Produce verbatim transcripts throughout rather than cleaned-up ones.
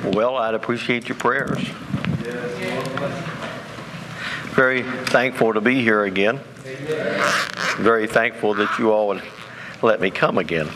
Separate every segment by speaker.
Speaker 1: Well, I'd appreciate your prayers. Very thankful to be here again. Very thankful that you all would let me come again.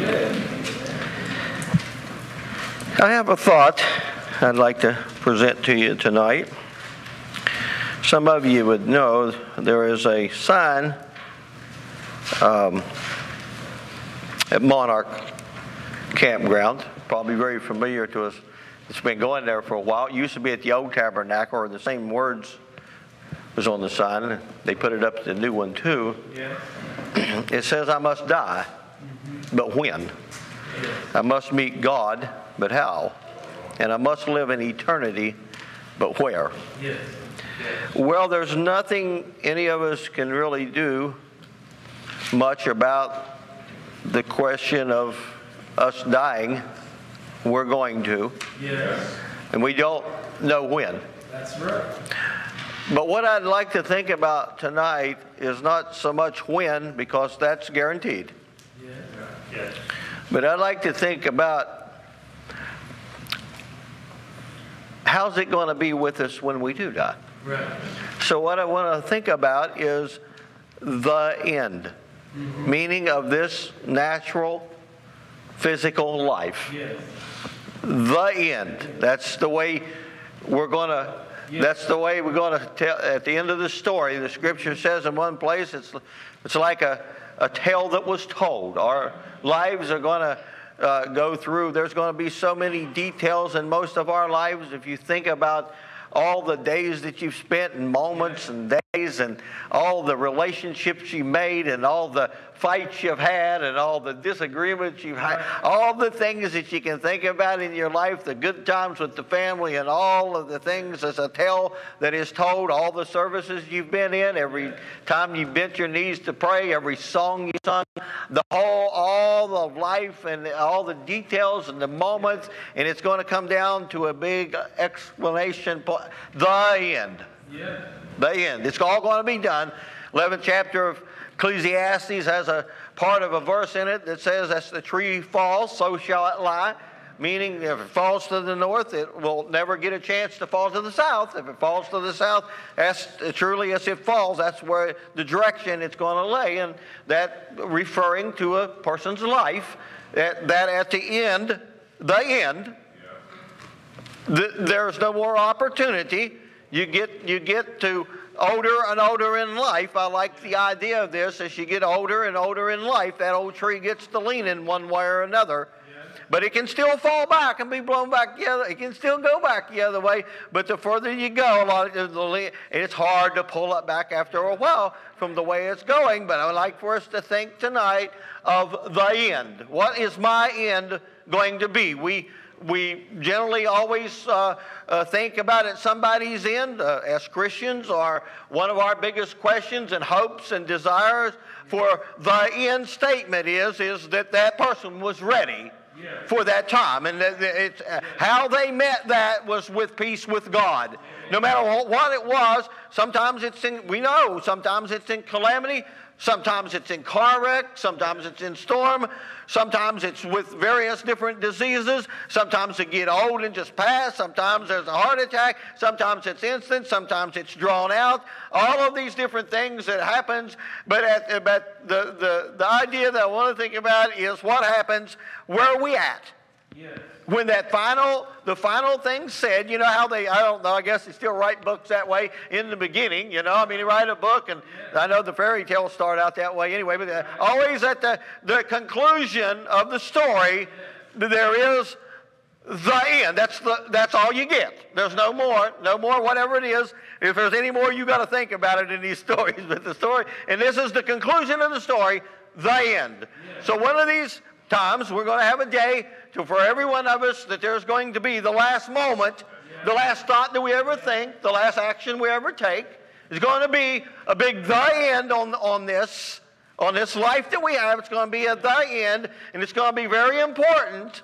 Speaker 1: I have a thought I'd like to present to you tonight. Some of you would know there is a sign um, at Monarch Campground, probably very familiar to us. It's been going there for a while. It used to be at the old tabernacle, or the same words was on the sign. They put it up at the new one too. Yeah. It says, I must die, mm-hmm. but when? Yeah. I must meet God, but how? And I must live in eternity, but where? Yeah. Yeah. Well, there's nothing any of us can really do much about the question of us dying. We're going to. Yes. And we don't know when. That's right. But what I'd like to think about tonight is not so much when, because that's guaranteed. Yeah. Yes. But I'd like to think about how's it going to be with us when we do die. Right. So what I want to think about is the end, mm-hmm. meaning of this natural, physical life. Yes. The end. That's the way we're going to, yes. that's the way we're going to tell, at the end of the story, the scripture says in one place, it's, it's like a, a tale that was told. Our lives are going to uh, go through, there's going to be so many details in most of our lives. If you think about all the days that you've spent and moments and days and all the relationships you made and all the fights you've had and all the disagreements you've had, all the things that you can think about in your life, the good times with the family and all of the things as a tale that is told, all the services you've been in, every time you bent your knees to pray, every song you sung, the whole, all of life and all the details and the moments, and it's going to come down to a big explanation, the end. Yeah. The end. It's all going to be done. eleventh chapter of Ecclesiastes has a part of a verse in it that says, as the tree falls, so shall it lie. Meaning, if it falls to the north, it will never get a chance to fall to the south. If it falls to the south, as truly as it falls, that's where the direction it's going to lay. And that referring to a person's life, that, that at the end, the end, the, there's no more opportunity. You get, you get to older and older in life. I like the idea of this. As you get older and older in life, that old tree gets to lean in one way or another. But it can still fall back and be blown back the other. It can still go back the other way. But the further you go, a lot of the, it's hard to pull it back after a while from the way it's going. But I would like for us to think tonight of the end. What is my end going to be? We We generally always uh, uh, think about it somebody's end uh, as Christians, or one of our biggest questions and hopes and desires for the end statement is, is that that person was ready for that time. And it's, uh, how they met that was with peace with God. No matter what it was, sometimes it's in, we know, sometimes it's in calamity, sometimes it's in car wreck, sometimes it's in storm, sometimes it's with various different diseases, sometimes they get old and just pass, sometimes there's a heart attack, sometimes it's instant, sometimes it's drawn out, all of these different things that happens. But, at, but the, the, the idea that I want to think about is what happens, where are we at? Yes. When that final, the final thing said, you know how they, I don't know, I guess they still write books that way in the beginning, you know, I mean, they write a book, and yeah. I know the fairy tales start out that way anyway, but uh, always at the, the conclusion of the story, there is the end. That's the, that's all you get. There's no more, no more, whatever it is. If there's any more, you got to think about it in these stories, but the story, and this is the conclusion of the story, the end. Yeah. So one of these times, we're going to have a day to, for every one of us, that there's going to be the last moment, the last thought that we ever think, the last action we ever take. Is going to be a big the end on, on this, on this life that we have. It's going to be a the end, and it's going to be very important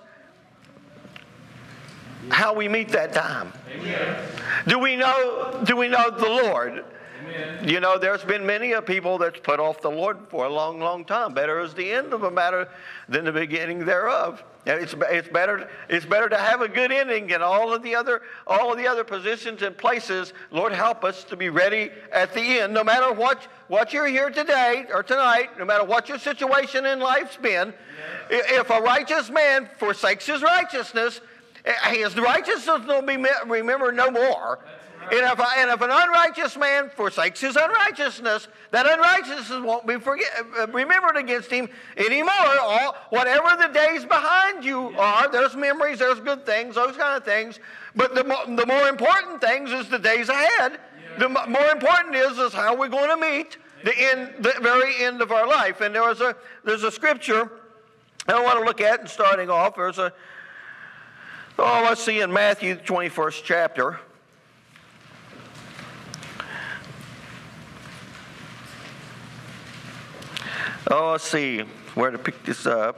Speaker 1: how we meet that time. Amen. Do we know, do we know the Lord?
Speaker 2: Amen.
Speaker 1: You know, there's been many of people that's put off the Lord for a long, long time. Better is the end of a matter than the beginning thereof. And it's it's better it's better to have a good ending than all of the other all of the other positions and places. Lord, help us to be ready at the end, no matter what what you're here today or tonight, no matter what your situation in life's been. Yes. If a righteous man forsakes his righteousness, his righteousness will be remembered no more. And if, and if an unrighteous man forsakes his unrighteousness, that unrighteousness won't be forget, remembered against him anymore. All, whatever the days behind you are, there's memories, there's good things, those kind of things. But the, mo the more important things is the days ahead. The mo more important is, is how we're going to meet the, end, the very end of our life. And there was a, there's a scripture I want to look at, and starting off, there's a, oh, let's see, in Matthew, the twenty-first chapter. Oh, let's see where to pick this up.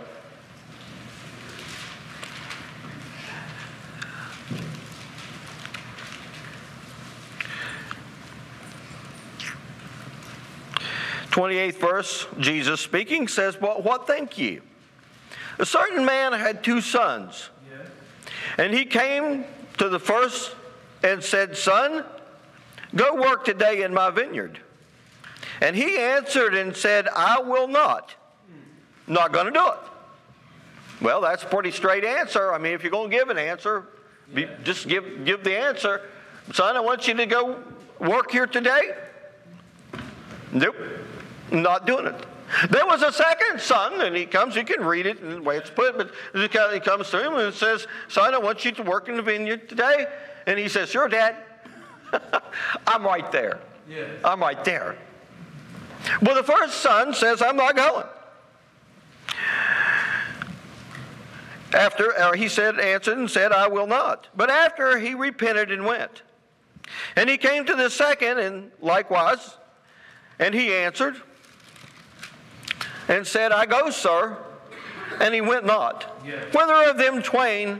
Speaker 1: twenty-eighth verse, Jesus speaking says, well, what think ye? A certain man had two sons. Yes. And he came to the first and said, Son, go work today in my vineyard. And he answered and said, I will not. Not going to do it. Well, that's a pretty straight answer. I mean, if you're going to give an answer, be, just give, give the answer. Son, I want you to go work here today. Nope, not doing it. There was a second son, and he comes, you can read it in the way it's put, but he comes to him and says, Son, I want you to work in the vineyard today. And he says, Sure, Dad. I'm right there. Yes. I'm right there. Well, the first son says, I'm not going. After, or he said, answered and said, I will not. But after he repented and went. And he came to the second, and likewise, and he answered and said, I go, sir. And he went not. Yes. Whether of them twain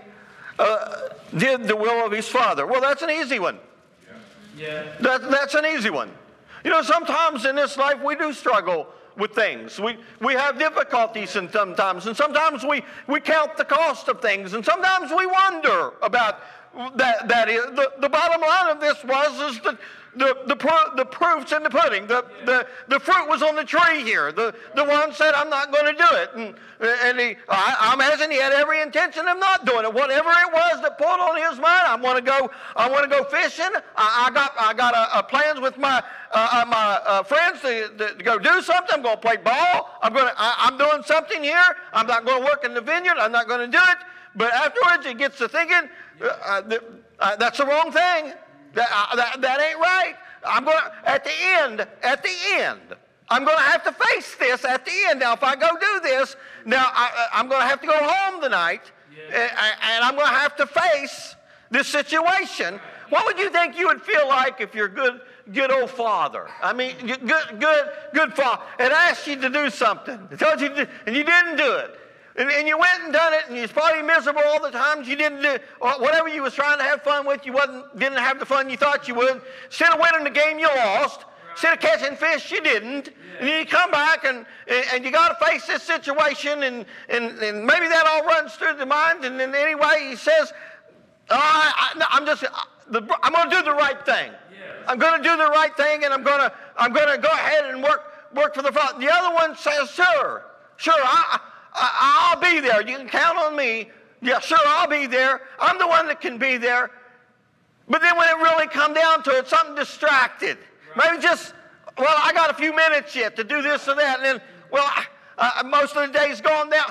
Speaker 1: uh, did the will of his father? Well, that's an easy one. Yeah. Yeah. That, that's an easy one. You know, sometimes in this life we do struggle with things. We, we have difficulties and sometimes, and sometimes we, we count the cost of things, and sometimes we wonder about that. That is, the, the bottom line of this was is that the, the, pro, the proof's in the pudding. The, the, the fruit was on the tree here. The, the one said, I'm not going to do it. And, and he, I, I'm as in he had every intention of not doing it. Whatever it was that pulled on his mind, I want to go, I want to go fishing. I, I got, I got a, a plans with my, uh, my uh, friends to, to go do something. I'm going to play ball. I'm, going to, I, I'm doing something here. I'm not going to work in the vineyard. I'm not going to do it. But afterwards, he gets to thinking, uh, uh, uh, that's the wrong thing. That, uh, that, that ain't right. I'm going to, at the end, at the end, I'm going to have to face this at the end. Now, if I go do this, now I, I'm going to have to go home tonight, yeah. and, and I'm going to have to face this situation. What would you think you would feel like if your good, good old father, I mean, good, good, good father, had asked you to do something, told you to, and you didn't do it? And, and you went and done it, and you was probably miserable all the times you didn't do, or whatever you was trying to have fun with, you wasn't, didn't have the fun you thought you would. Instead of winning the game, you lost. Right. Instead of catching fish, you didn't. Yeah. And then you come back, and, and, and you got to face this situation, and, and, and maybe that all runs through the mind, and then anyway, he says, oh, I, I, I'm just, the, I'm going to do the right thing. Yeah. I'm going to do the right thing, and I'm going to, I'm going to go ahead and work, work for the Father. The other one says, sure, sure, I, I'll be there. You can count on me. Yeah, sure, I'll be there. I'm the one that can be there. But then when it really come down to it, something distracted. Right. Maybe just, well, I got a few minutes yet to do this or that. And then, well, uh, most of the day's gone down.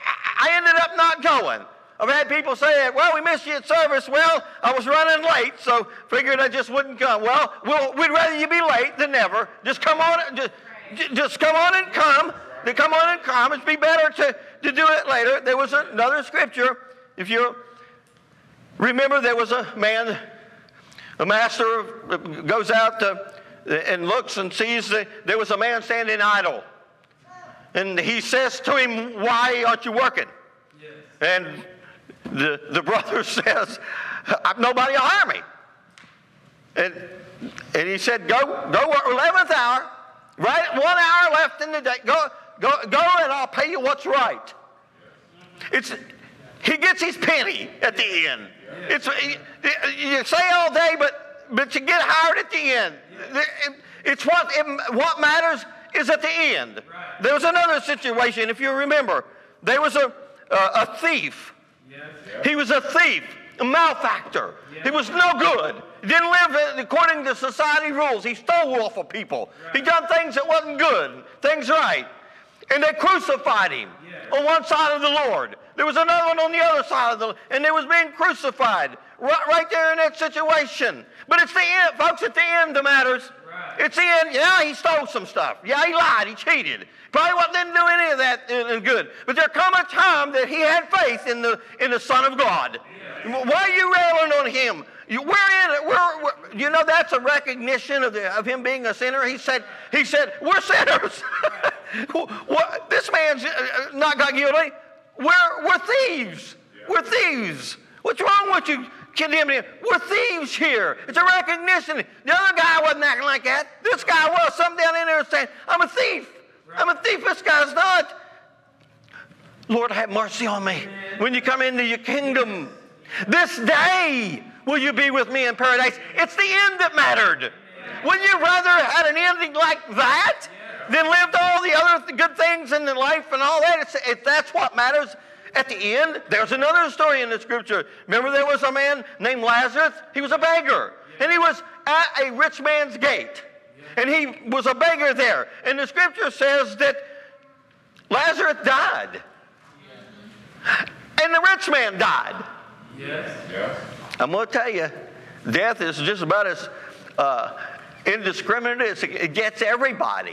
Speaker 1: I ended up not going. I've had people say, well, we missed you at service. Well, I was running late, so figured I just wouldn't come. Well, we'll we'd rather you be late than never. Just come on, just, just come on and come. To come on and come. It'd be better to, to do it later. There was another scripture. If you remember, there was a man, a master goes out to, and looks and sees that there was a man standing idle. And he says to him, why aren't you working? Yes. And the, the brother says, nobody will hire me. And, and he said, go, go eleventh hour, right at one hour left in the day. Go, go, go and I'll pay you what's right. It's, he gets his penny at the end. It's, you say all day, but, but you get hired at the end. It's what, it, what matters is at the end. There was another situation, if you remember. There was a, a, a thief. He was a thief, a malefactor. He was no good. He didn't live according to society rules. He stole off of people. He done things that wasn't good, things right. And they crucified him on one side of the Lord. There was another one on the other side of the Lord. And they was being crucified right, right there in that situation. But it's the end, folks, at the end that matters. It's the end. Yeah, he stole some stuff. Yeah, he lied. He cheated. Probably wasn't, didn't do any of that in, in good. But there come a time that he had faith in the in the Son of God. Yeah. Why are you railing on him? You, we're in it. We're, we're, you know, that's a recognition of, the, of him being a sinner. He said, he said, we're sinners. What, this man's not got guilty. We're, we're thieves. Yeah. We're thieves. What's wrong with you? Condemning him. We're thieves here. It's a recognition. The other guy wasn't acting like that. This guy was. Some down in there saying, I'm a thief. Right. I'm a thief. This guy's not. Lord, have mercy on me. Amen. When you come into your kingdom, this day will you be with me in paradise. It's the end that mattered. Amen. Wouldn't you rather had an ending like that yeah. than lived all the other good things in the life and all that? It's, if that's what matters. At the end, there's another story in the scripture. Remember, there was a man named Lazarus. He was a beggar. Yeah. And he was at a rich man's gate. Yeah. And he was a beggar there. And the scripture says that Lazarus died. Yeah. And the rich man died. Yes. Yeah. I'm going to tell you, death is just about as uh, indiscriminate as it gets everybody.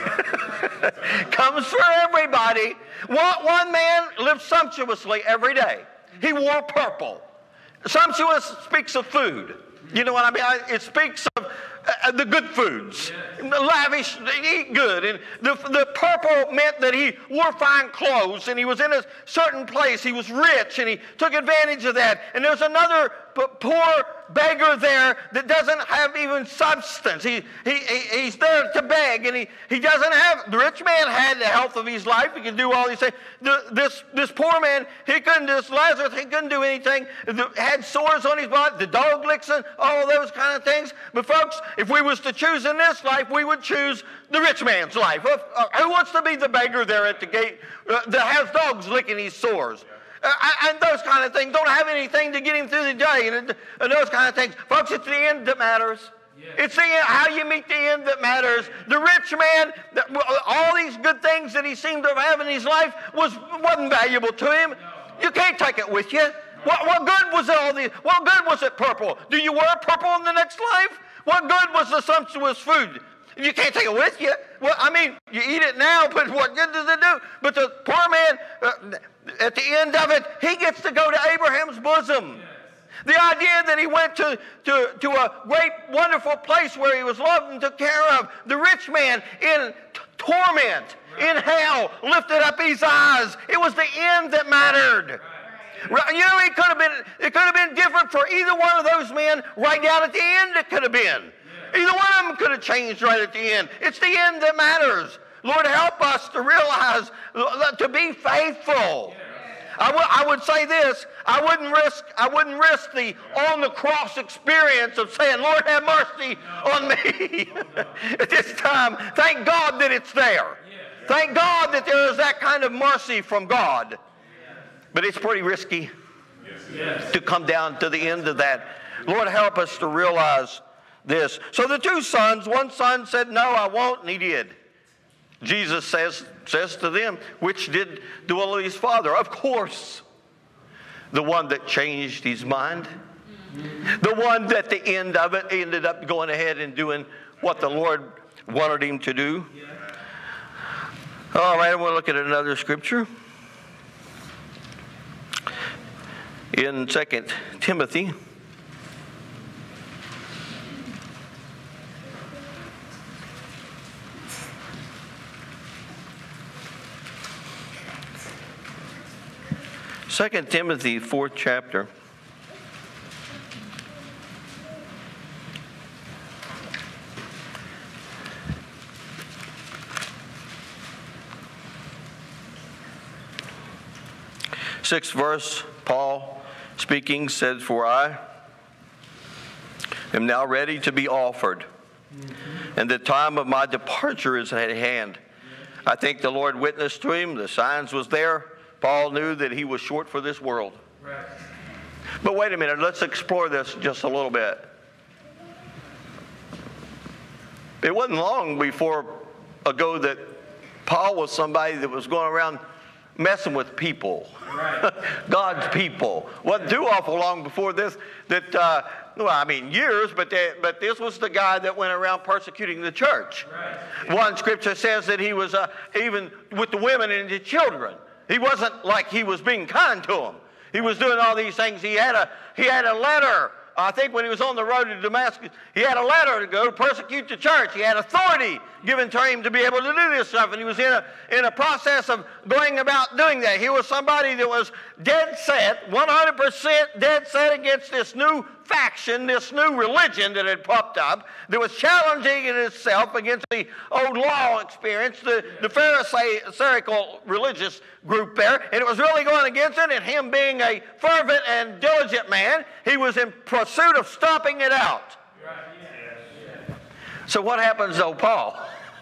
Speaker 1: Comes for everybody. One, one man lived sumptuously every day. He wore purple. Sumptuous speaks of food. You know what I mean? It speaks of uh, the good foods. Lavish, eat good. And the, the purple meant that he wore fine clothes and he was in a certain place. He was rich and he took advantage of that. And there's another poor beggar there that doesn't have even substance. He, he, he He's there to beg, and he, he doesn't have, the rich man had the health of his life. He could do all these things. The, this, this poor man, he couldn't, this Lazarus, he couldn't do anything. The, had sores on his body, the dog licks and all those kind of things. But folks, if we was to choose in this life, we would choose the rich man's life. Uh, who wants to be the beggar there at the gate uh, that has dogs licking his sores? Uh, and those kind of things. Don't have anything to get him through the day. And, and those kind of things. Folks, it's the end that matters. Yeah. It's the end, how you meet the end that matters. The rich man, all these good things that he seemed to have in his life was, wasn't valuable to him. No. You can't take it with you. No. What, what good was all the, what good was it purple? Do you wear purple in the next life? What good was the sumptuous food? You can't take it with you. Well, I mean, you eat it now, but what good does it do? But the poor man, uh, at the end of it, he gets to go to Abraham's bosom. Yes. The idea that he went to, to, to a great, wonderful place where he was loved and took care of. The rich man in t- torment, right. in hell, lifted up his eyes. It was the end that mattered. Right. You know, it could have been, it could have been different for either one of those men. Right down at the end, it could have been. Either one of them could have changed right at the end. It's the end that matters. Lord, help us to realize, to be faithful. I, w- I would say this, I wouldn't risk I wouldn't risk the on-the-cross experience of saying, Lord, have mercy on me at this time. Thank God that it's there. Thank God that there is that kind of mercy from God. But it's pretty risky to come down to the end of that. Lord, help us to realize this. So the two sons, one son said, no, I won't, and he did. Jesus says, says to them, which did the will of his Father? Of course, the one that changed his mind. The one that at the end of it ended up going ahead and doing what the Lord wanted him to do. All right, I want to look at another scripture. In Second Timothy. Second Timothy, fourth chapter. sixth verse, Paul speaking said, "For I am now ready to be offered, and the time of my departure is at hand." I think the Lord witnessed to him. The signs was there. Paul knew that he was short for this world. Right. But wait a minute. Let's explore this just a little bit. It wasn't long before ago that Paul was somebody that was going around messing with people. Right. God's people. Wasn't too awful long before this that, uh, well, I mean years, but they, but this was the guy that went around persecuting the church. Right. One scripture says that he was uh, even with the women and the children. He wasn't like he was being kind to them. He was doing all these things. He had a he had a letter. I think when he was on the road to Damascus, he had a letter to go persecute the church. He had authority given to him to be able to do this stuff, and he was in a in a process of going about doing that. He was somebody that was dead set, one hundred percent dead set against this new faction, this new religion that had popped up, that was challenging in itself against the old law experience, the, the Pharisaical religious group there, and it was really going against it, and him being a fervent and diligent man, he was in pursuit of stomping it out. So what happens though, Paul?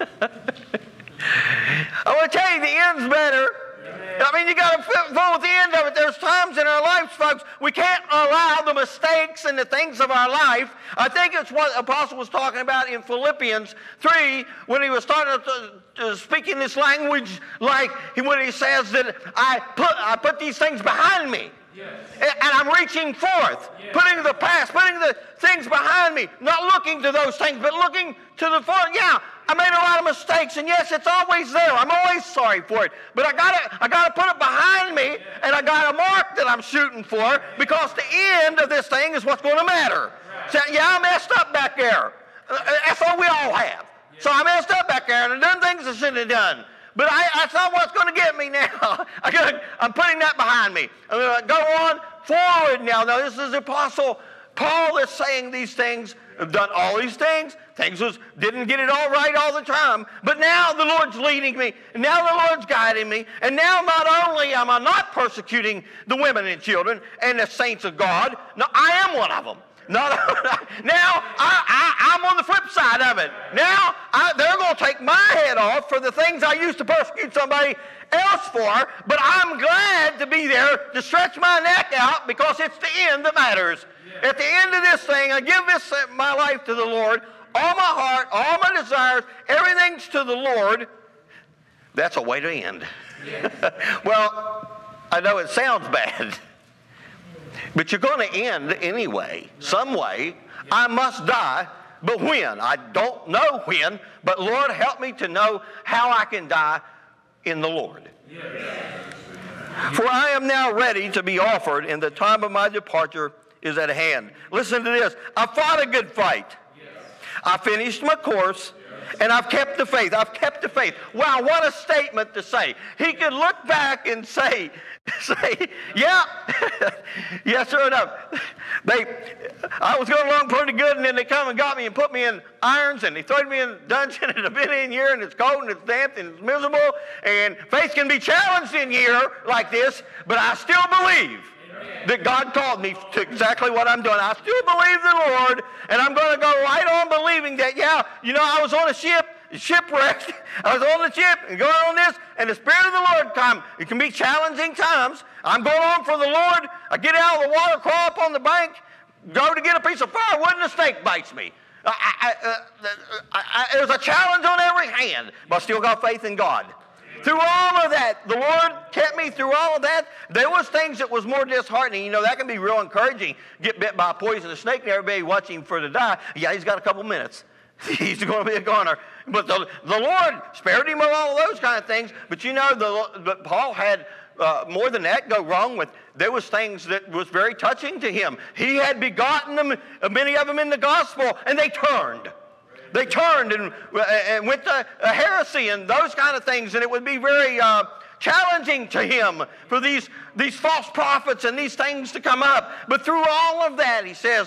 Speaker 1: I want to tell you, the end's better. I mean, you got to go with the end of it. There's times in our lives, folks, we can't allow the mistakes and the things of our life. I think it's what the apostle was talking about in Philippians three when he was starting to, to speaking this language, like when he says that I put I put these things behind me. Yes. And I'm reaching forth, yes. putting the past, putting the things behind me, not looking to those things, but looking to the forward. Yeah, I made a lot of mistakes, and yes, it's always there. I'm always sorry for it, but I gotta, I gotta put it behind me, and I got a mark that I'm shooting for, because the end of this thing is what's going to matter. So, yeah, I messed up back there. That's all we all have. So I messed up back there, and I done things I shouldn't have done. But I, that's not what's going to get me now. I gotta, I'm putting that behind me. I'm going to go on forward now. Now, this is the Apostle Paul that's saying these things. I've done all these things. Things was, didn't get it all right all the time. But now the Lord's leading me. And now the Lord's guiding me. And now not only am I not persecuting the women and children and the saints of God, no, I am one of them. Not, now, I, I, I'm on the flip side of it. Now, I, they're going to take my head off for the things I used to persecute somebody else for, but I'm glad to be there to stretch my neck out, because it's the end that matters. Yeah. At the end of this thing, I give this my life to the Lord, all my heart, all my desires, everything's to the Lord. That's a way to end. Yeah. Well, I know it sounds bad. But you're going to end anyway, some way. I must die, but when? I don't know when, but Lord, help me to know how I can die in the Lord. For I am now ready to be offered, and the time of my departure is at hand. Listen to this. I fought a good fight. I finished my course, and I've kept the faith. I've kept the faith. Wow, what a statement to say. He could look back and say, say, yeah, yes, sure enough. They, I was going along pretty good, and then they come and got me and put me in irons, and they threw me in a dungeon, and I've been in here, and it's cold, and it's damp, and it's miserable, and faith can be challenged in here like this, but I still believe that God called me to exactly what I'm doing. I still believe the Lord, and I'm going to go right on believing that, yeah, you know, I was on a ship, shipwrecked. I was on the ship and going on this, and the Spirit of the Lord come. It can be challenging times. I'm going on for the Lord. I get out of the water, crawl up on the bank, go to get a piece of firewood, and a snake bites me. I, I, uh, I, I, there's a challenge on every hand, but I still got faith in God. Through all of that, the Lord kept me through all of that. There was things that was more disheartening. You know, that can be real encouraging. Get bit by a poisonous snake and everybody watching for to die. Yeah, he's got a couple minutes. He's going to be a goner. But the, the Lord spared him of all of those kind of things. But you know, the, but Paul had uh, more than that go wrong with. There was things that was very touching to him. He had begotten them, many of them in the gospel, and they turned. They turned and, and went to heresy and those kind of things, and it would be very uh, challenging to him for these, these false prophets and these things to come up. But through all of that, he says,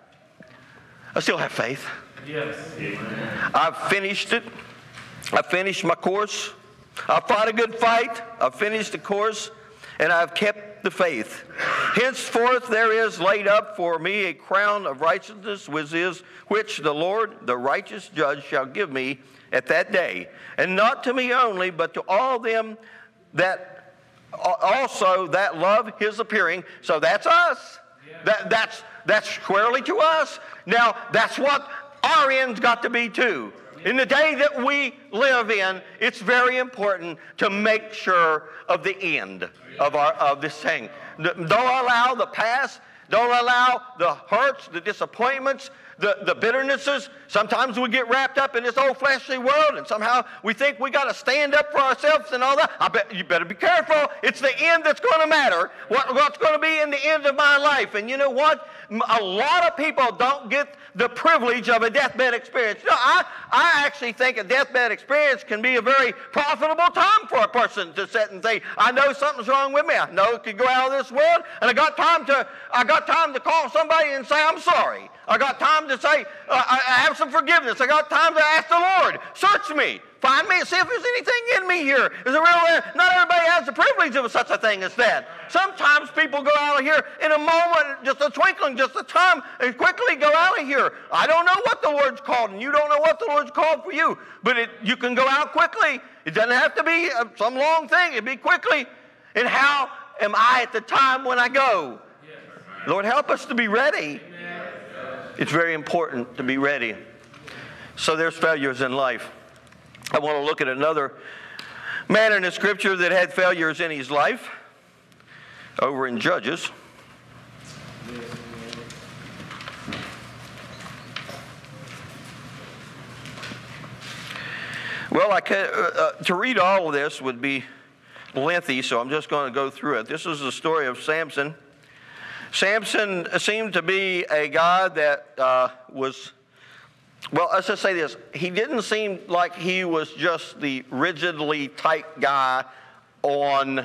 Speaker 1: I still have faith. Yes. I've finished it. I finished my course. I fought a good fight. I finished the course, and I've kept kept the faith. Henceforth there is laid up for me a crown of righteousness, which is which the Lord, the righteous judge, shall give me at that day, and not to me only, but to all them that also that love his appearing. So that's us. Yeah. That, that's, that's squarely to us. Now, that's what our end's got to be too. In the day that we live in, it's very important to make sure of the end of, our, of this thing. Don't allow the past, don't allow the hurts, the disappointments, the, the bitternesses. Sometimes we get wrapped up in this old fleshly world, and somehow we think we got to stand up for ourselves and all that. I bet you better be careful. It's the end that's going to matter. What, what's going to be in the end of my life? And you know what? A lot of people don't get the privilege of a deathbed experience. You know, I, I actually think a deathbed experience can be a very profitable time for a person to sit and say, I know something's wrong with me. I know I could go out of this world, and I got time to, I got time to call somebody and say, I'm sorry. I got time to say, uh, I have some forgiveness. I got time to ask the Lord, search me, find me, see if there's anything in me here. Is it real? Not everybody has the privilege of such a thing as that. Sometimes people go out of here in a moment, just a twinkling, just a time, and quickly go out of here. I don't know what the Lord's called, and you don't know what the Lord's called for you, but it, you can go out quickly. It doesn't have to be uh, some long thing. It'd be quickly. And how am I at the time when I go? Lord, help us to be ready. It's very important to be ready. So there's failures in life. I want to look at another man in the Scripture that had failures in his life, over in Judges. Well, I can, uh, to read all of this would be lengthy, so I'm just going to go through it. This is the story of Samson. Samson seemed to be a guy that uh, was, well, let's just say this. He didn't seem like he was just the rigidly tight guy on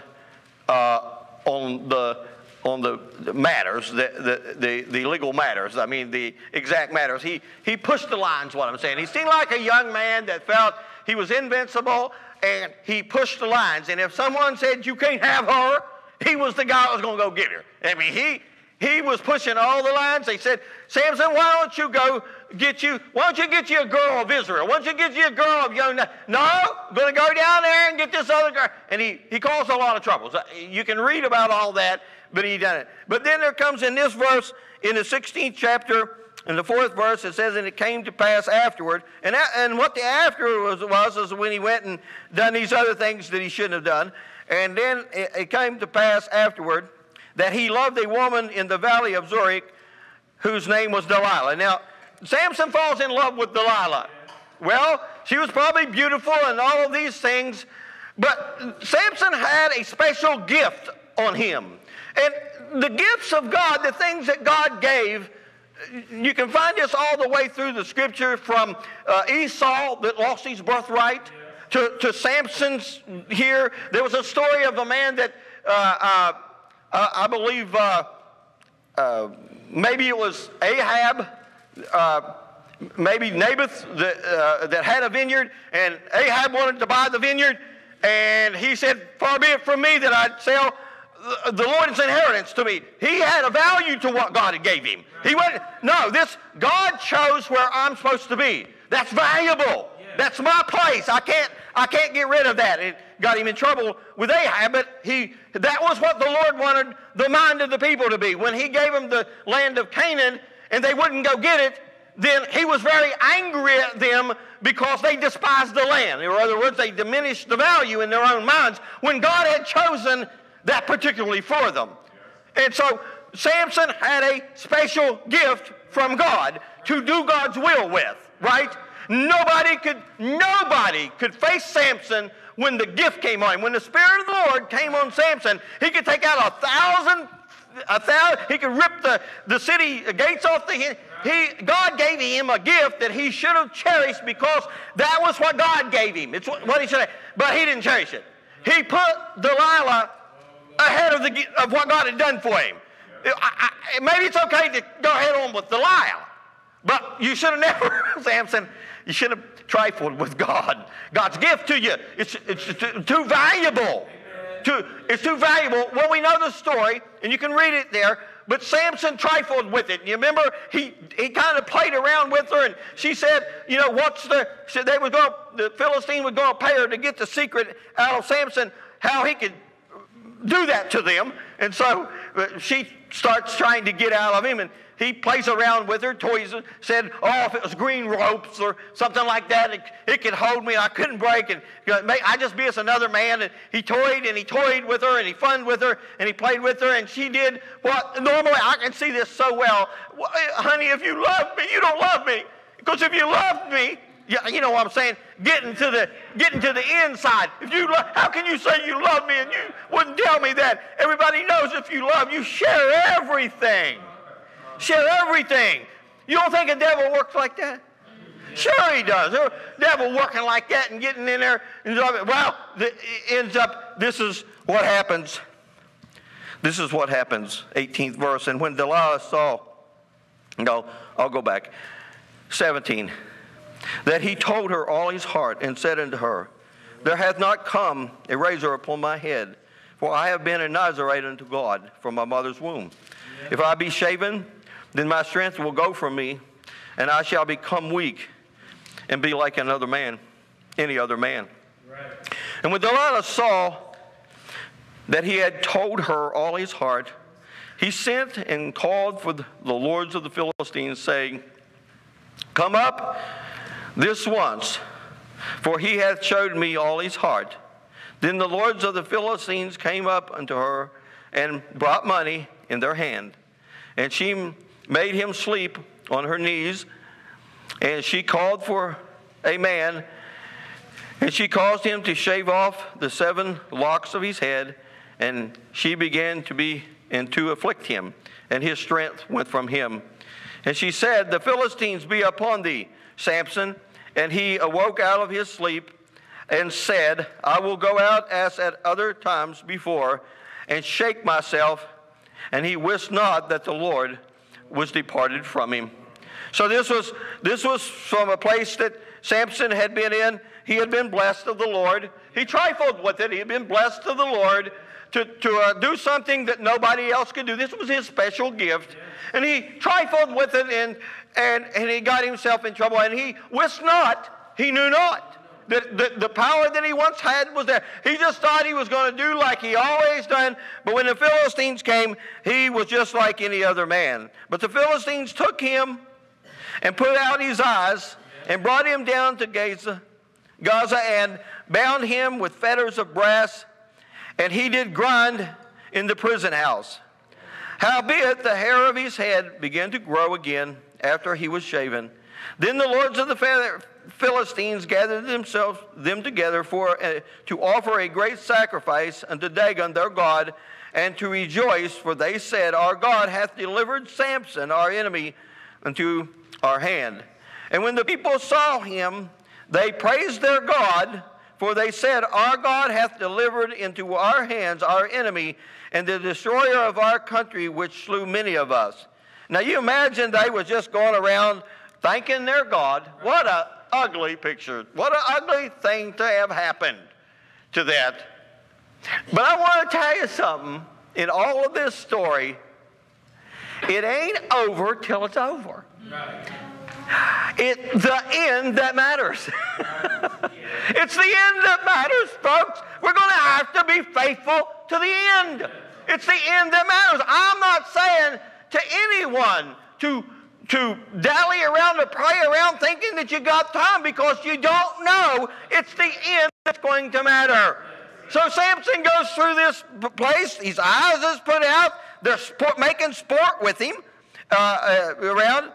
Speaker 1: uh, on the on the matters, the, the, the, the legal matters. I mean, the exact matters. He, he pushed the lines, what I'm saying. He seemed like a young man that felt he was invincible, and he pushed the lines. And if someone said, you can't have her, he was the guy that was going to go get her. I mean, he... He was pushing all the lines. They said, Samson, why don't you go get you, why don't you get you a girl of Israel? Why don't you get you a girl of young, no, I'm going to go down there and get this other girl. And he, he caused a lot of troubles. You can read about all that, but he done it. But then there comes in this verse, in the sixteenth chapter, in the fourth verse, it says, and it came to pass afterward. And, that, and what the afterward was, was is when he went and done these other things that he shouldn't have done. And then it, it came to pass afterward that he loved a woman in the valley of Zurich whose name was Delilah. Now, Samson falls in love with Delilah. Well, she was probably beautiful and all of these things, but Samson had a special gift on him. And the gifts of God, the things that God gave, you can find this all the way through the Scripture, from uh, Esau that lost his birthright to, to Samson's here. There was a story of a man that uh, uh, Uh, I believe uh, uh, maybe it was Ahab, uh, maybe Naboth that, uh, that had a vineyard, and Ahab wanted to buy the vineyard, and he said, far be it from me that I'd sell the Lord's inheritance to me. He had a value to what God had gave him. He went, no, this, God chose where I'm supposed to be. That's valuable. That's my place. I can't, I can't get rid of that. It got him in trouble with Ahab, but he, that was what the Lord wanted the mind of the people to be. When he gave them the land of Canaan and they wouldn't go get it, then he was very angry at them because they despised the land. In other words, they diminished the value in their own minds when God had chosen that particularly for them. And so Samson had a special gift from God to do God's will with, right? Nobody could, nobody could face Samson when the gift came on him. When the Spirit of the Lord came on Samson, he could take out a thousand, a thousand, he could rip the, the city gates off the, he, God gave him a gift that he should have cherished because that was what God gave him. It's what, what he should have, but he didn't cherish it. He put Delilah ahead of, the, of what God had done for him. I, I, maybe it's okay to go ahead on with Delilah, but you should have never, Samson, you should have trifled with God. God's gift to you, it's, it's too valuable. too, it's too valuable. Well, we know the story, and you can read it there. But Samson trifled with it. You remember he he kind of played around with her, and she said, you know, what's the? So they were going. The Philistine was going to pay her to get the secret out of Samson, how he could do that to them. And so she starts trying to get out of him, and he plays around with her, toys her, said, oh, if it was green ropes or something like that, it, it could hold me and I couldn't break, and I just be as another man. And he toyed and he toyed with her and he funned with her and he played with her, and she did what normally, I can see this so well. Well, honey, if you love me, you don't love me. Because if you loved me, yeah, you know what I'm saying, getting to the getting to the inside. If you lo- how can you say you love me and you wouldn't tell me that? Everybody knows if you love, you share everything. Share everything. You don't think a devil works like that? Sure he does. The devil working like that and getting in there. And well, it ends up, this is what happens. This is what happens, eighteenth verse. And when Delilah saw, no, I'll go back, seventeen, that he told her all his heart and said unto her, there hath not come a razor upon my head, for I have been a Nazarite unto God from my mother's womb. If I be shaven, then my strength will go from me, and I shall become weak and be like another man, any other man. Right. And when Delilah saw that he had told her all his heart, he sent and called for the lords of the Philistines, saying, come up this once, for he hath showed me all his heart. Then the lords of the Philistines came up unto her and brought money in their hand. And she made him sleep on her knees, and she called for a man, and she caused him to shave off the seven locks of his head, and she began to be and to afflict him, and his strength went from him. And she said, the Philistines be upon thee, Samson. And he awoke out of his sleep and said, I will go out as at other times before, and shake myself. And he wist not that the Lord was departed from him. So this was this was from a place that Samson had been in. He had been blessed of the Lord. He trifled with it. He had been blessed of the Lord to, to uh, do something that nobody else could do. This was his special gift. And he trifled with it, and, and, and he got himself in trouble. And he wist not, he knew not, that the, the power that he once had was there. He just thought he was going to do like he always done. But when the Philistines came, he was just like any other man. But the Philistines took him and put out his eyes and brought him down to Gaza, Gaza and bound him with fetters of brass, and he did grind in the prison house. Howbeit the hair of his head began to grow again after he was shaven. Then the lords of the Philistines gathered themselves them together for uh, to offer a great sacrifice unto Dagon their god, and to rejoice, for they said, our God hath delivered Samson our enemy into our hand. And when the people saw him, they praised their God, for they said, our God hath delivered into our hands our enemy, and the destroyer of our country, which slew many of us. Now you imagine they was just going around thanking their God. What a ugly picture. What an ugly thing to have happened to that. But I want to tell you something. In all of this story, it ain't over till it's over. Right. It's the end that matters. It's the end that matters, folks. We're going to have to be faithful to the end. It's the end that matters. I'm not saying to anyone to to dally around or pray around thinking that you got time, because you don't know. It's the end that's going to matter. So Samson goes through this place. His eyes is put out. They're sport, making sport with him uh, uh, around.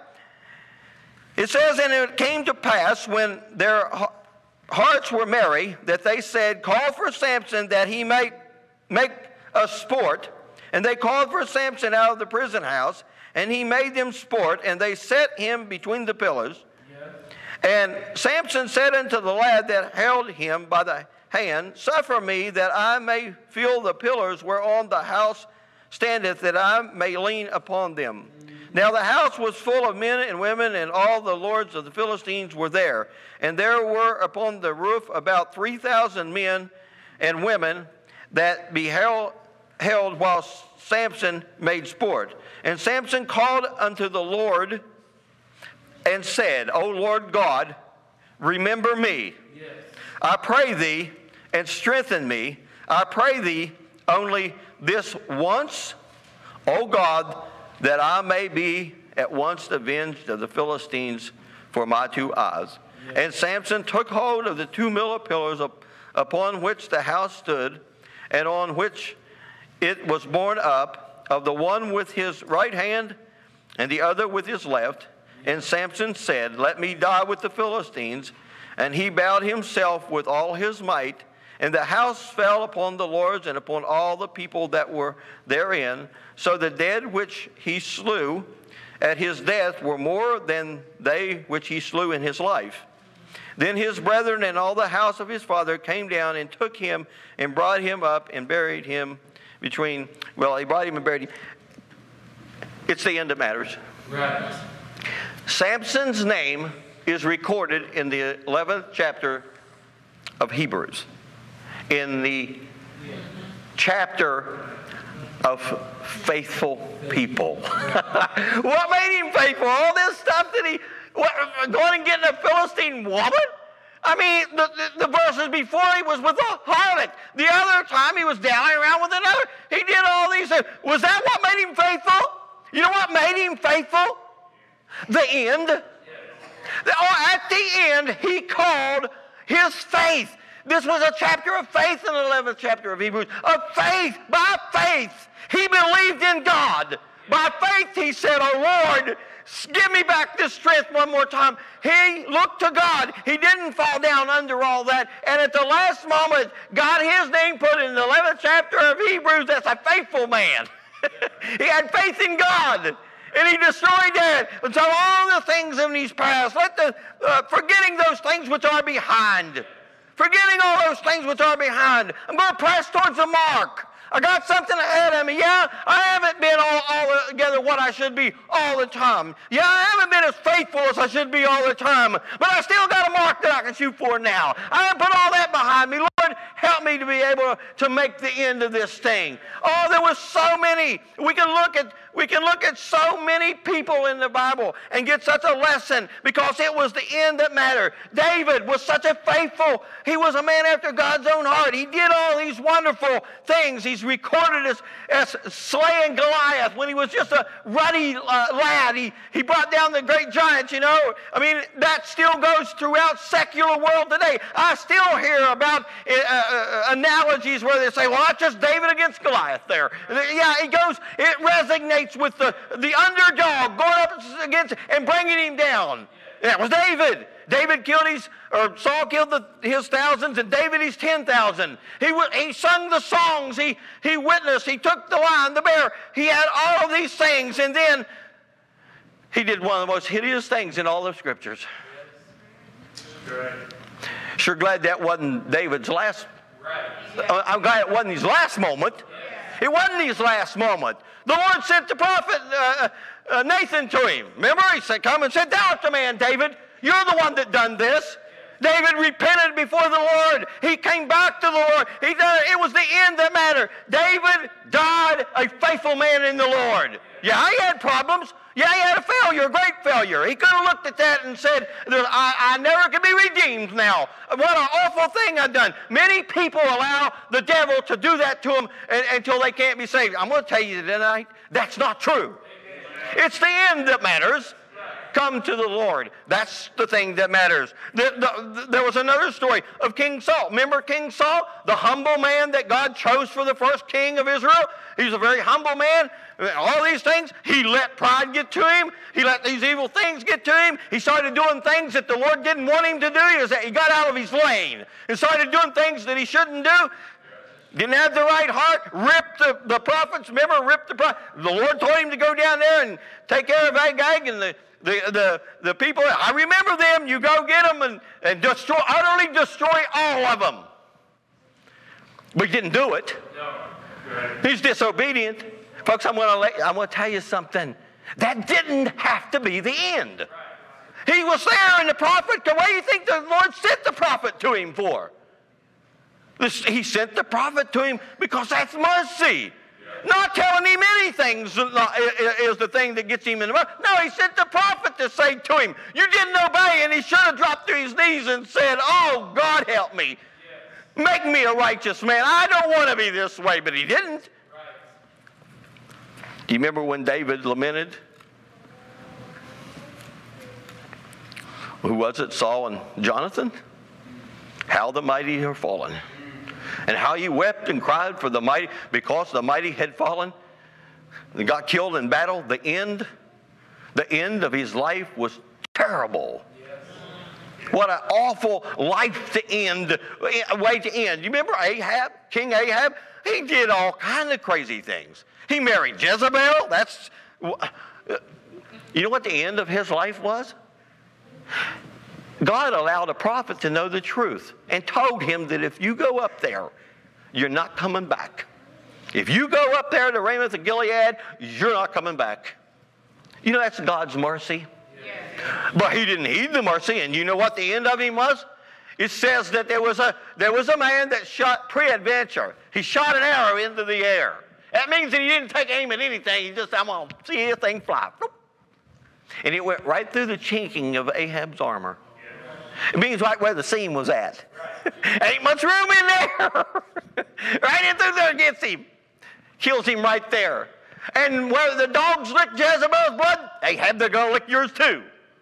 Speaker 1: It says, and it came to pass when their hearts were merry, that they said, call for Samson that he may make a sport. And they called for Samson out of the prison house, and he made them sport, and they set him between the pillars. Yes. And Samson said unto the lad that held him by the hand, suffer me that I may feel the pillars whereon the house standeth, that I may lean upon them. Mm-hmm. Now the house was full of men and women, and all the lords of the Philistines were there. And there were upon the roof about three thousand men and women. that beheld held while Samson made sport. And Samson called unto the Lord and said, O Lord God, remember me. Yes. I pray thee, and strengthen me. I pray thee only this once, O God, that I may be at once avenged of the Philistines for my two eyes. Yes. And Samson took hold of the two millar pillars up, upon which the house stood, and on which it was borne up, of the one with his right hand and the other with his left. And Samson said, Let me die with the Philistines. And he bowed himself with all his might. And the house fell upon the lords and upon all the people that were therein. So the dead which he slew at his death were more than they which he slew in his life. Then his brethren and all the house of his father came down and took him and brought him up and buried him between, well, he brought him and buried him. It's the end that matters. Right. Samson's name is recorded in the eleventh chapter of Hebrews, in the chapter of faithful people. What made him faithful? All this stuff that he, what, going and getting a Philistine woman? I mean, the, the, the verses before he was with a harlot. The other time he was dallying around with another. He did all these things. Was that what made him faithful? You know what made him faithful? The end. Oh, at the end, he called his faith. This was a chapter of faith in the eleventh chapter of Hebrews. Of faith. By faith. He believed in God. By faith, he said, Oh, Lord, give me back this strength one more time. He looked to God. He didn't fall down under all that. And at the last moment, got his name put in the eleventh chapter of Hebrews as a faithful man. He had faith in God. And he destroyed that. And so all the things in these past, let the, uh, forgetting those things which are behind. Forgetting all those things which are behind. I'm going to press towards the mark. I got something ahead of me. Yeah, I haven't been all, all together what I should be all the time. Yeah, I haven't been as faithful as I should be all the time. But I still got a mark that I can shoot for now. I haven't put all that behind me. Lord, help me to be able to make the end of this thing. Oh, there was so many. We can look at we can look at so many people in the Bible and get such a lesson because it was the end that mattered. David was such a faithful. He was a man after God's own heart. He did all these wonderful things. He's recorded as, as slaying Goliath when he was just a ruddy uh, lad. He, he brought down the great giants, you know. I mean, that still goes throughout secular world today. I still hear about uh, uh, analogies where they say, well, that's just David against Goliath there. Yeah, it goes, it resonates with the, the underdog going up against and bringing him down. That was David. David killed his, or Saul killed the, his thousands, and David his ten thousand. He he sung the songs. He he witnessed. He took the lion, the bear. He had all of these things, and then he did one of the most hideous things in all the scriptures. Yes. Sure glad that wasn't David's last. Right. Uh, I'm glad it wasn't his last moment. Yes. It wasn't his last moment. The Lord sent the prophet uh, uh, Nathan to him. Remember, he said, "Come and sit down with the man, David. You're the one that done this." David repented before the Lord. He came back to the Lord. He done, it was the end that mattered. David died a faithful man in the Lord. Yeah, he had problems. Yeah, he had a failure, a great failure. He could have looked at that and said, I, I never can be redeemed now. What an awful thing I've done. Many people allow the devil to do that to them and, until they can't be saved. I'm going to tell you tonight, that's not true. It's the end that matters. Come to the Lord. That's the thing that matters. The, the, the, there was another story of King Saul. Remember King Saul? The humble man that God chose for the first king of Israel? He was a very humble man. All these things, he let pride get to him. He let these evil things get to him. He started doing things that the Lord didn't want him to do. He, was, he got out of his lane and started doing things that he shouldn't do. Didn't have the right heart. Ripped the, the prophets. Remember, ripped the prophets. The Lord told him to go down there and take care of Agag and the The, the, the people. I remember them. You go get them and, and destroy, utterly destroy all of them. But he didn't do it. No. He's disobedient. Folks, I'm going to let, I'm going to tell you something. That didn't have to be the end. Right. He was there in the prophet. What do you think the Lord sent the prophet to him for? This, he sent the prophet to him because that's mercy. Not telling him anything is the thing that gets him in the mud. No, he sent the prophet to say to him, you didn't obey, and he should have dropped to his knees and said, oh, God help me. Make me a righteous man. I don't want to be this way, but he didn't. Do you remember when David lamented? Who was it? Saul and Jonathan? How the mighty are fallen. And how he wept and cried for the mighty, because the mighty had fallen and got killed in battle. The end, the end of his life was terrible. Yes. What an awful life to end, way to end. You remember Ahab, King Ahab? He did all kinds of crazy things. He married Jezebel. That's, you know what the end of his life was? God allowed a prophet to know the truth and told him that if you go up there, you're not coming back. If you go up there to Ramoth of Gilead, you're not coming back. You know, that's God's mercy. Yes. But he didn't heed the mercy, and you know what the end of him was? It says that there was a, there was a man that shot pre-adventure. He shot an arrow into the air. That means that he didn't take aim at anything. He just, I'm going to see this thing fly. And it went right through the chinking of Ahab's armor. It means right where the seam was at. Ain't much room in there. Right in through there gets him. Kills him right there. And where the dogs licked Jezebel's blood, Ahab, they're going to lick yours too.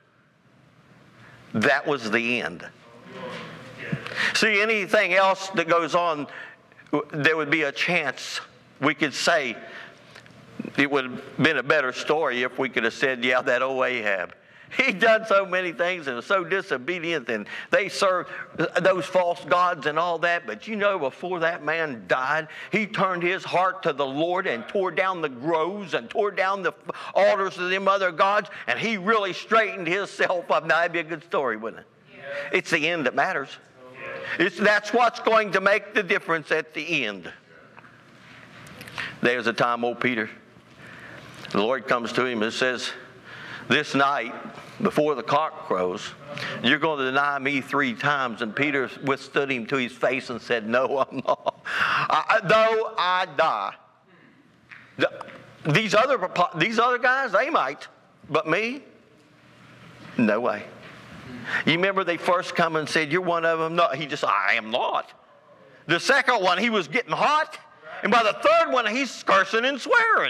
Speaker 1: That was the end. See, anything else that goes on, there would be a chance we could say it would have been a better story if we could have said, yeah, that old Ahab. He done so many things and was so disobedient, and they served those false gods and all that. But you know, before that man died, he turned his heart to the Lord and tore down the groves and tore down the altars of them other gods, and he really straightened himself up. Now, that'd be a good story, wouldn't it? Yeah. It's the end that matters. It's, that's what's going to make the difference at the end. There's a time, old Peter, the Lord comes to him and says, this night, before the cock crows, you're going to deny me three times. And Peter withstood him to his face and said, no, I'm not. I, though I die. These other, these other guys, they might. But me? No way. You remember they first come and said, you're one of them? No, he just, I am not. The second one, he was getting hot. And by the third one, he's cursing and swearing.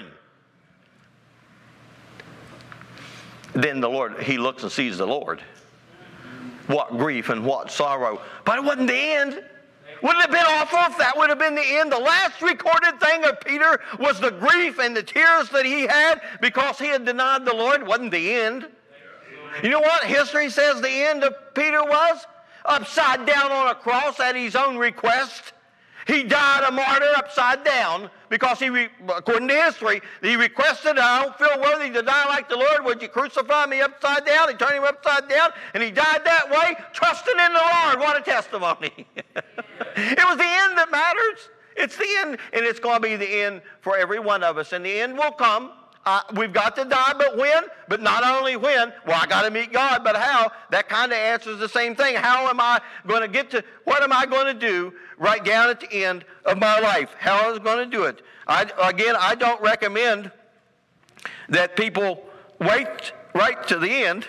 Speaker 1: Then the Lord, he looks and sees the Lord. What grief and what sorrow. But it wasn't the end. Wouldn't it have been awful if that would have been the end? The last recorded thing of Peter was the grief and the tears that he had because he had denied the Lord. It wasn't the end. You know what history says the end of Peter was? Upside down on a cross at his own request. He died a martyr upside down because he, according to history, he requested, I don't feel worthy to die like the Lord. Would you crucify me upside down? He turned him upside down, and he died that way, trusting in the Lord. What a testimony. It was the end that matters. It's the end, and it's going to be the end for every one of us. And the end will come. Uh, we've got to die, but when? But not only when. Well, I got to meet God, but how? That kind of answers the same thing. How am I going to get to, what am I going to do right down at the end of my life? How am I going to do it? I, again, I don't recommend that people wait right to the end,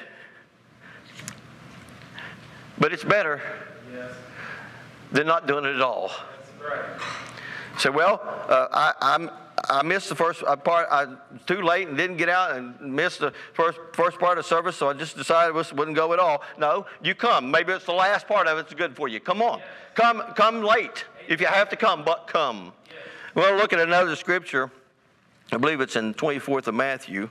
Speaker 1: but it's better yes. than not doing it at all. That's right. So, well, uh, I, I'm... I missed the first part. I was too late and didn't get out and missed the first first part of service, so I just decided I wouldn't go at all. No, you come. Maybe it's the last part of it's good for you. Come on. Come come late if you have to come, but come. We'll look at another scripture. I believe it's in twenty-fourth of Matthew.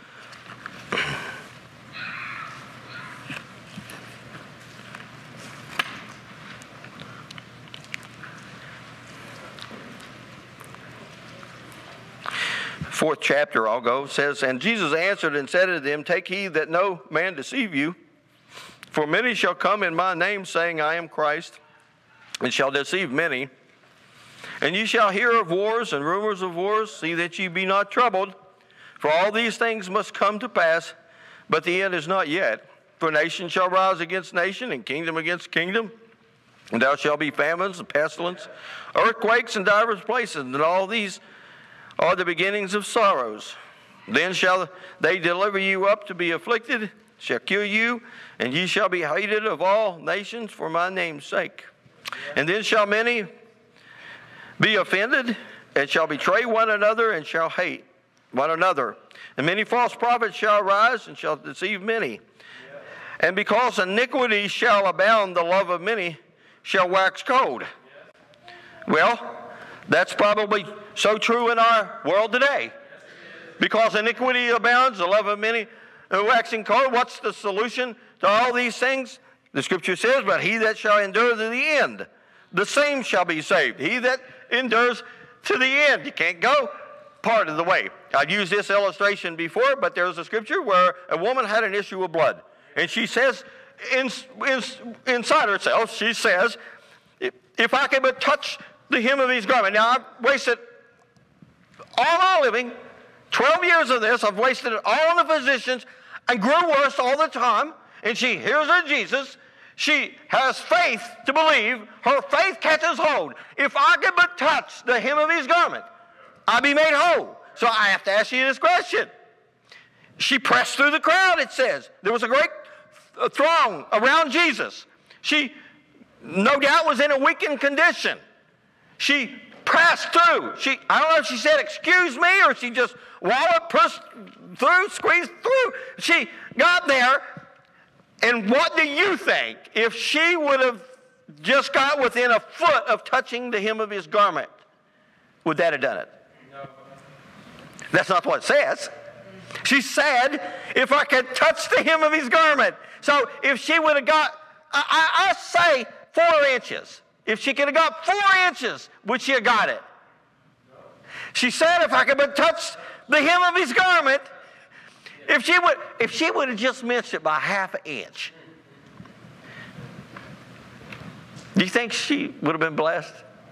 Speaker 1: Fourth chapter, I'll go, says, and Jesus answered and said to them, take heed that no man deceive you, for many shall come in my name, saying, I am Christ, and shall deceive many. And ye shall hear of wars and rumors of wars, see that ye be not troubled, for all these things must come to pass, but the end is not yet. For nation shall rise against nation, and kingdom against kingdom. And there shall be famines and pestilence, earthquakes in divers places, and all these are the beginnings of sorrows. Then shall they deliver you up to be afflicted, shall kill you, and ye shall be hated of all nations for my name's sake. And then shall many be offended, and shall betray one another, and shall hate one another. And many false prophets shall arise, and shall deceive many. And because iniquity shall abound, the love of many shall wax cold. Well, that's probably so true in our world today. Because iniquity abounds, the love of many are waxing cold. What's the solution to all these things? The Scripture says, but he that shall endure to the end, the same shall be saved. He that endures to the end. You can't go part of the way. I've used this illustration before, but there's a scripture where a woman had an issue of blood. And she says, in, in, inside herself, she says, if, if I could but touch the hem of his garment. Now, I've wasted all my living, twelve years of this, I've wasted it all on the physicians, and grew worse all the time. And she hears of Jesus. She has faith to believe. Her faith catches hold. If I could but touch the hem of his garment, I'll be made whole. So I have to ask you this question. She pressed through the crowd, it says. There was a great throng around Jesus. She, no doubt, was in a weakened condition. She pressed through. She, I don't know if she said, excuse me, or she just walloped, pushed through, squeezed through. She got there, and what do you think if she would have just got within a foot of touching the hem of his garment? Would that have done it? No. That's not what it says. She said, if I could touch the hem of his garment. So if she would have got, I, I, I say four inches. If she could have got four inches, would she have got it? No. She said, if I could but touch the hem of his garment, if she would, if she would have just missed it by half an inch, do you think she would have been blessed?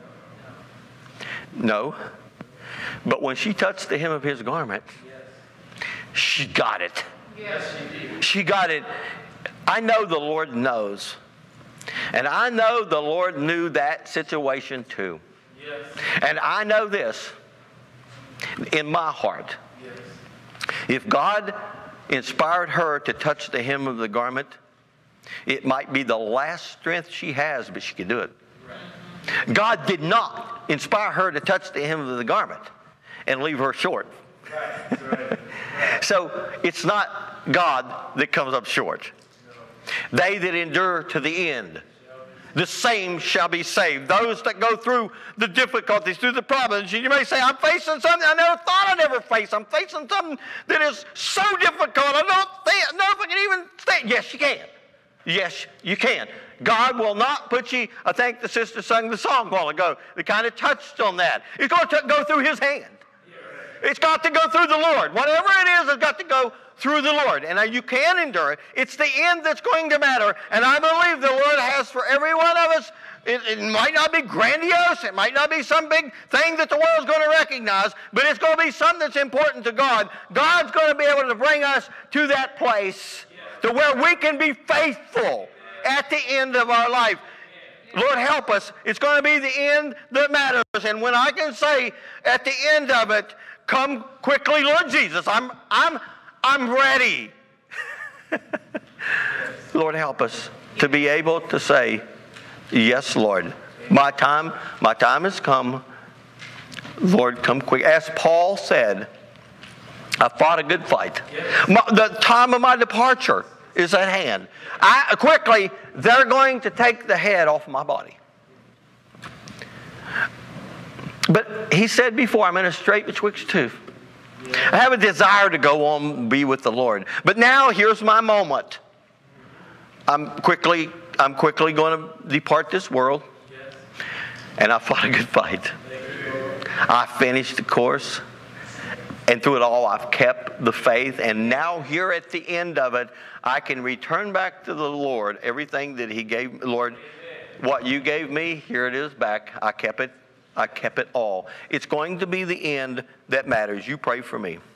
Speaker 1: No. But when she touched the hem of his garment, she got it. Yes, she did. She got it. I know the Lord knows. And I know the Lord knew that situation too. Yes. And I know this in my heart. Yes. If God inspired her to touch the hem of the garment, it might be the last strength she has, but she could do it. Right. God did not inspire her to touch the hem of the garment and leave her short. Right. Right. So it's not God that comes up short. They that endure to the end, the same shall be saved. Those that go through the difficulties, through the problems. You may say, I'm facing something I never thought I'd ever face. I'm facing something that is so difficult. I don't think, know if I can even stand. Yes, you can. Yes, you can. God will not put you, I think the sister sung the song a while ago that kind of touched on that. It's going to go through his hand. It's got to go through the Lord. Whatever it is, it's got to go through the Lord. And you can endure it. It's the end that's going to matter. And I believe the Lord has for every one of us. It, it might not be grandiose. It might not be some big thing that the world's going to recognize. But it's going to be something that's important to God. God's going to be able to bring us to that place to where we can be faithful at the end of our life. Lord, help us. It's going to be the end that matters. And when I can say at the end of it, come quickly, Lord Jesus. I'm, I'm, I'm ready. Lord, help us to be able to say, yes, Lord. My time, my time has come. Lord, come quick. As Paul said, I fought a good fight. My, the time of my departure is at hand. I, quickly, they're going to take the head off my body. But he said before, I'm in a strait betwixt two. I have a desire to go on and be with the Lord. But now here's my moment. I'm quickly, I'm quickly going to depart this world. And I fought a good fight. I finished the course. And through it all, I've kept the faith. And now here at the end of it, I can return back to the Lord. Everything that he gave, Lord, what you gave me, here it is back. I kept it. I kept it all. It's going to be the end that matters. You pray for me.